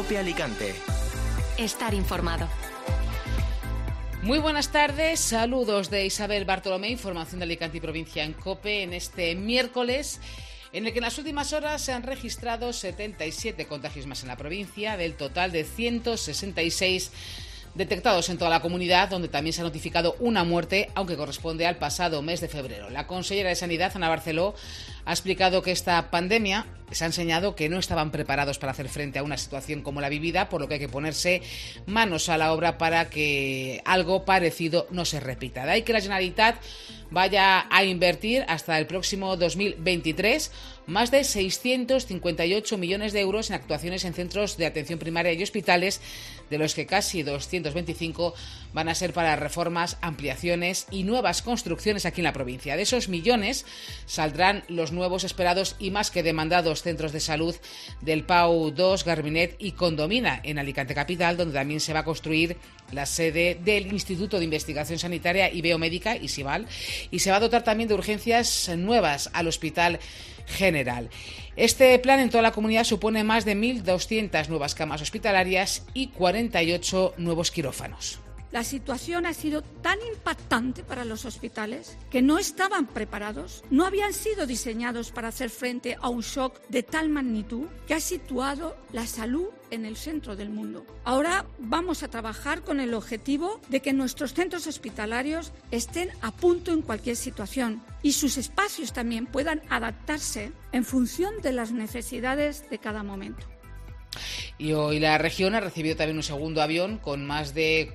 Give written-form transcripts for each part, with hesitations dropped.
COPE Alicante. Estar informado. Muy buenas tardes, saludos de Isabel Bartolomé, información de Alicante y provincia en COPE en este miércoles, en el que en las últimas horas se han registrado 77 contagios más en la provincia, del total de 166 detectados en toda la comunidad, donde también se ha notificado una muerte, aunque corresponde al pasado mes de febrero. La consellera de Sanidad, Ana Barceló, ha explicado que esta pandemia se ha enseñado que no estaban preparados para hacer frente a una situación como la vivida, por lo que hay que ponerse manos a la obra para que algo parecido no se repita. De ahí que la Generalitat vaya a invertir hasta el próximo 2023 más de 658 millones de euros en actuaciones en centros de atención primaria y hospitales, de los que casi 225 van a ser para reformas, ampliaciones y nuevas construcciones aquí en la provincia. De esos millones saldrán los nuevos esperados y más que demandados centros de salud del PAU 2, Garbinet y Condomina en Alicante Capital, donde también se va a construir la sede del Instituto de Investigación Sanitaria y Biomédica, ISIBAL, y se va a dotar también de urgencias nuevas al Hospital General. Este plan en toda la comunidad supone más de 1.200 nuevas camas hospitalarias y 48 nuevos quirófanos. La situación ha sido tan impactante para los hospitales que no estaban preparados, no habían sido diseñados para hacer frente a un shock de tal magnitud que ha situado la salud en el centro del mundo. Ahora vamos a trabajar con el objetivo de que nuestros centros hospitalarios estén a punto en cualquier situación y sus espacios también puedan adaptarse en función de las necesidades de cada momento. Y hoy la región ha recibido también un segundo avión con más de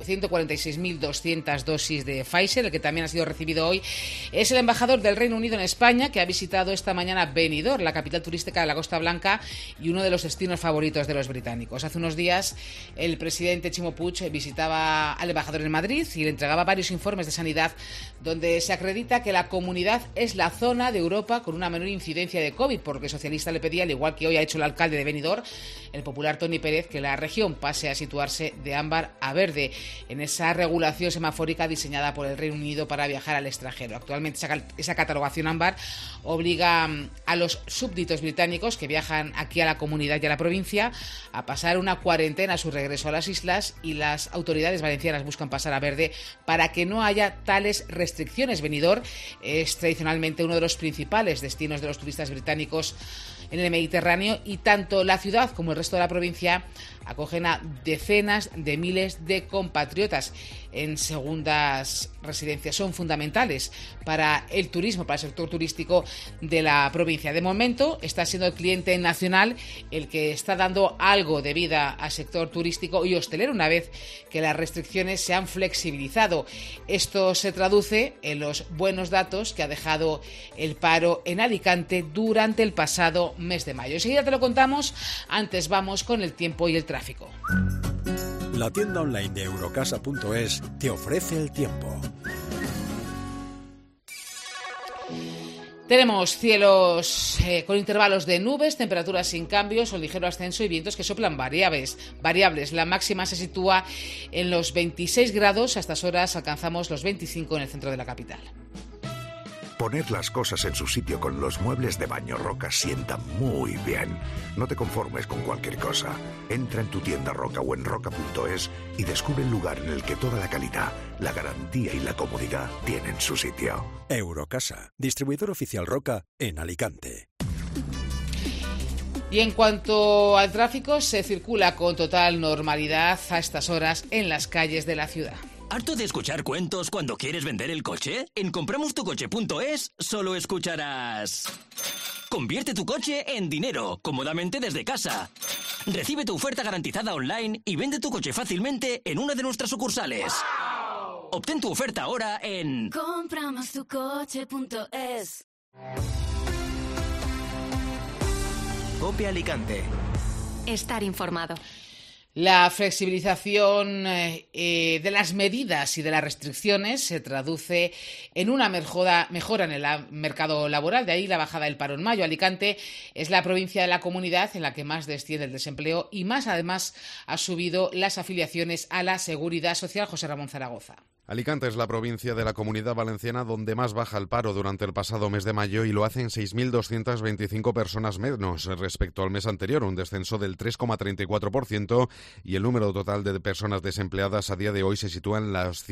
146.200 dosis de Pfizer. El que también ha sido recibido hoy es el embajador del Reino Unido en España, que ha visitado esta mañana Benidorm, la capital turística de la Costa Blanca y uno de los destinos favoritos de los británicos. Hace unos días el presidente Ximo Puig visitaba al embajador en Madrid y le entregaba varios informes de sanidad donde se acredita que la comunidad es la zona de Europa con una menor incidencia de COVID, porque el socialista le pedía, al igual que hoy ha hecho el alcalde de Benidorm, el popular Toni Pérez, que la región pase a situarse de ámbar a verde en esa regulación semafórica diseñada por el Reino Unido para viajar al extranjero. Actualmente esa catalogación ámbar obliga a los súbditos británicos que viajan aquí a la comunidad y a la provincia a pasar una cuarentena a su regreso a las islas, y las autoridades valencianas buscan pasar a verde para que no haya tales restricciones. Benidorm es tradicionalmente uno de los principales destinos de los turistas británicos en el Mediterráneo, y tanto la ciudad como el resto de la provincia acogen a decenas de miles de compatriotas en segundas residencias. Son fundamentales para el turismo, para el sector turístico de la provincia. De momento está siendo el cliente nacional el que está dando algo de vida al sector turístico y hostelero una vez que las restricciones se han flexibilizado. Esto se traduce en los buenos datos que ha dejado el paro en Alicante durante el pasado mes de mayo. Enseguida te lo contamos, antes vamos con el tiempo y el tráfico. La tienda online de Eurocasa.es te ofrece el tiempo. Tenemos cielos con intervalos de nubes, temperaturas sin cambios o ligero ascenso y vientos que soplan variables. La máxima se sitúa en los 26 grados. A estas horas alcanzamos los 25 en el centro de la capital. Poner las cosas en su sitio con los muebles de Baño Roca sienta muy bien. No te conformes con cualquier cosa. Entra en tu tienda Roca o en roca.es y descubre el lugar en el que toda la calidad, la garantía y la comodidad tienen su sitio. Eurocasa, distribuidor oficial Roca en Alicante. Y en cuanto al tráfico, se circula con total normalidad a estas horas en las calles de la ciudad. ¿Harto de escuchar cuentos cuando quieres vender el coche? En compramostucoche.es solo escucharás: convierte tu coche en dinero, cómodamente desde casa. Recibe tu oferta garantizada online y vende tu coche fácilmente en una de nuestras sucursales. ¡Wow! Obtén tu oferta ahora en compramostucoche.es. COPE Alicante. Estar informado. La flexibilización de las medidas y de las restricciones se traduce en una mejora en el mercado laboral, de ahí la bajada del paro en mayo. Alicante es la provincia de la comunidad en la que más desciende el desempleo y más además ha subido las afiliaciones a la Seguridad Social. José Ramón Zaragoza. Alicante es la provincia de la Comunidad Valenciana donde más baja el paro durante el pasado mes de mayo y lo hacen 6.225 personas menos respecto al mes anterior, un descenso del 3,34%, y el número total de personas desempleadas a día de hoy se sitúa en las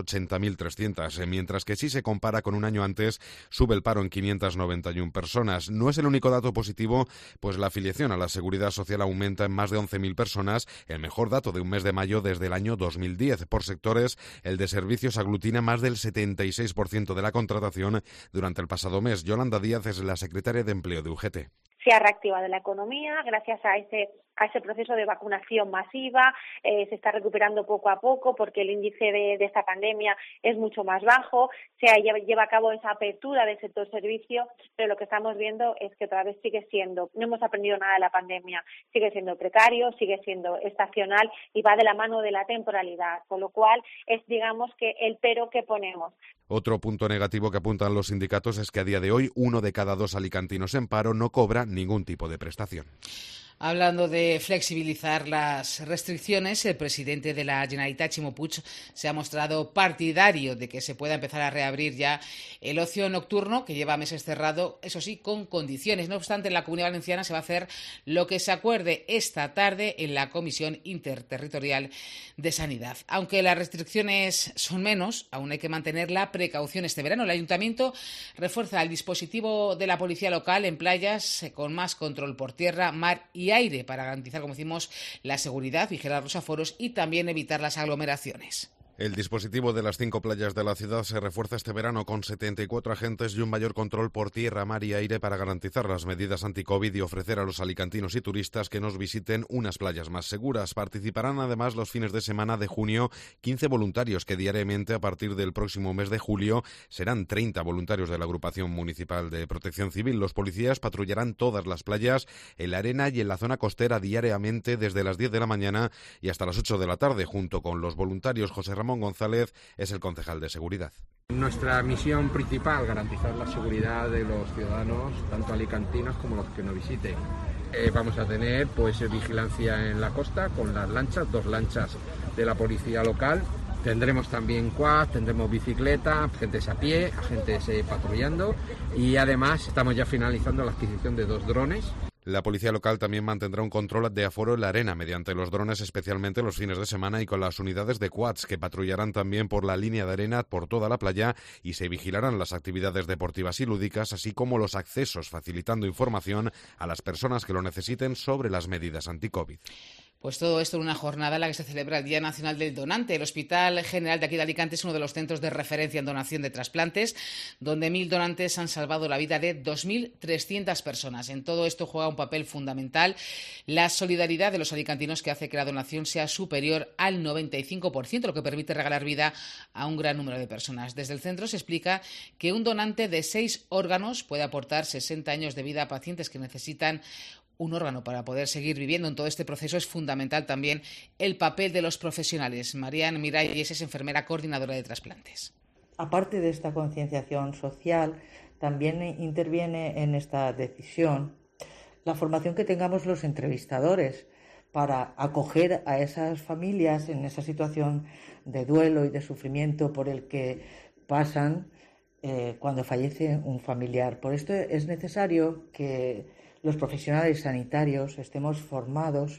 180.300, mientras que si se compara con un año antes sube el paro en 591 personas. No es el único dato positivo, pues la afiliación a la Seguridad Social aumenta en más de 11.000 personas, el mejor dato de un mes de mayo desde el año 2010. Por sectores, el de servicios aglutina más del 76% de la contratación durante el pasado mes. Yolanda Díaz es la secretaria de Empleo de UGT. Se ha reactivado la economía gracias a ese proceso de vacunación masiva, se está recuperando poco a poco porque el índice de esta pandemia es mucho más bajo, lleva a cabo esa apertura del sector servicio, pero lo que estamos viendo es que otra vez no hemos aprendido nada de la pandemia, sigue siendo precario, sigue siendo estacional y va de la mano de la temporalidad, con lo cual es, digamos, que el pero que ponemos. Otro punto negativo que apuntan los sindicatos es que a día de hoy 1 de cada 2 alicantinos en paro no cobra ningún tipo de prestación. Hablando de flexibilizar las restricciones, el presidente de la Generalitat, Ximo Puig, se ha mostrado partidario de que se pueda empezar a reabrir ya el ocio nocturno, que lleva meses cerrado, eso sí, con condiciones. No obstante, en la Comunidad Valenciana se va a hacer lo que se acuerde esta tarde en la Comisión Interterritorial de Sanidad. Aunque las restricciones son menos, aún hay que mantener la precaución este verano. El Ayuntamiento refuerza el dispositivo de la policía local en playas con más control por tierra, mar y aire para garantizar, como decimos, la seguridad, vigilar los aforos y también evitar las aglomeraciones. El dispositivo de las 5 playas de la ciudad se refuerza este verano con 74 agentes y un mayor control por tierra, mar y aire para garantizar las medidas anti-COVID y ofrecer a los alicantinos y turistas que nos visiten unas playas más seguras. Participarán además los fines de semana de junio 15 voluntarios que diariamente a partir del próximo mes de julio serán 30 voluntarios de la Agrupación Municipal de Protección Civil. Los policías patrullarán todas las playas en la arena y en la zona costera diariamente desde las 10 de la mañana y hasta las 8 de la tarde junto con los voluntarios. José Ramón González es el concejal de seguridad. Nuestra misión principal, garantizar la seguridad de los ciudadanos, tanto alicantinos como los que nos visiten. Vamos a tener vigilancia en la costa con las lanchas, 2 lanchas de la policía local. Tendremos también quad, tendremos bicicleta, agentes a pie, agentes patrullando y además estamos ya finalizando la adquisición de 2 drones. La policía local también mantendrá un control de aforo en la arena mediante los drones, especialmente los fines de semana, y con las unidades de quads que patrullarán también por la línea de arena por toda la playa y se vigilarán las actividades deportivas y lúdicas, así como los accesos, facilitando información a las personas que lo necesiten sobre las medidas anti-COVID. Pues todo esto en una jornada en la que se celebra el Día Nacional del Donante. El Hospital General de aquí de Alicante es uno de los centros de referencia en donación de trasplantes, donde 1.000 donantes han salvado la vida de 2.300 personas. En todo esto juega un papel fundamental la solidaridad de los alicantinos, que hace que la donación sea superior al 95%, lo que permite regalar vida a un gran número de personas. Desde el centro se explica que un donante de 6 órganos puede aportar 60 años de vida a pacientes que necesitan un órgano para poder seguir viviendo. En todo este proceso es fundamental también el papel de los profesionales. Marian Miralles es enfermera coordinadora de trasplantes. Aparte de esta concienciación social, también interviene en esta decisión la formación que tengamos los entrevistadores para acoger a esas familias en esa situación de duelo y de sufrimiento por el que pasan cuando fallece un familiar. Por esto es necesario que los profesionales sanitarios estemos formados.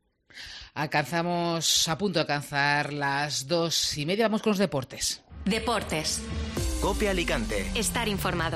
Alcanzamos a punto de alcanzar las 2:30. Vamos con los deportes. Deportes. COPE Alicante. Estar informado.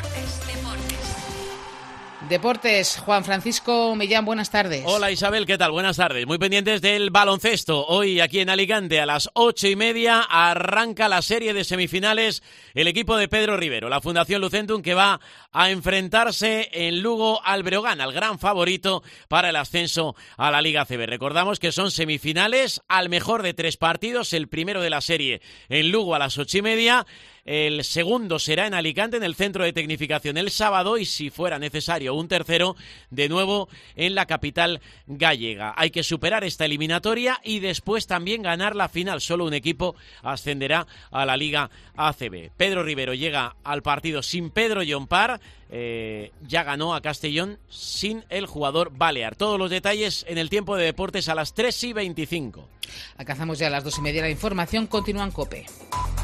Deportes, Juan Francisco Millán, buenas tardes. Hola Isabel, ¿qué tal? Buenas tardes. Muy pendientes del baloncesto. Hoy aquí en Alicante a las 8:30 arranca la serie de semifinales el equipo de Pedro Rivero, la Fundación Lucentum, que va a enfrentarse en Lugo al Breogán, al gran favorito para el ascenso a la Liga ACB. Recordamos que son semifinales al mejor de 3 partidos, el primero de la serie en Lugo a las 8:30. El segundo será en Alicante, en el Centro de Tecnificación, el sábado, y si fuera necesario un tercero, de nuevo en la capital gallega. Hay que superar esta eliminatoria y después también ganar la final. Solo un equipo ascenderá a la Liga ACB. Pedro Rivero llega al partido sin Pedro Llompart. Ya ganó a Castellón sin el jugador balear. Todos los detalles en el Tiempo de Deportes a las 3:25. Alcanzamos ya a las 2:30 la información. Continúan COPE.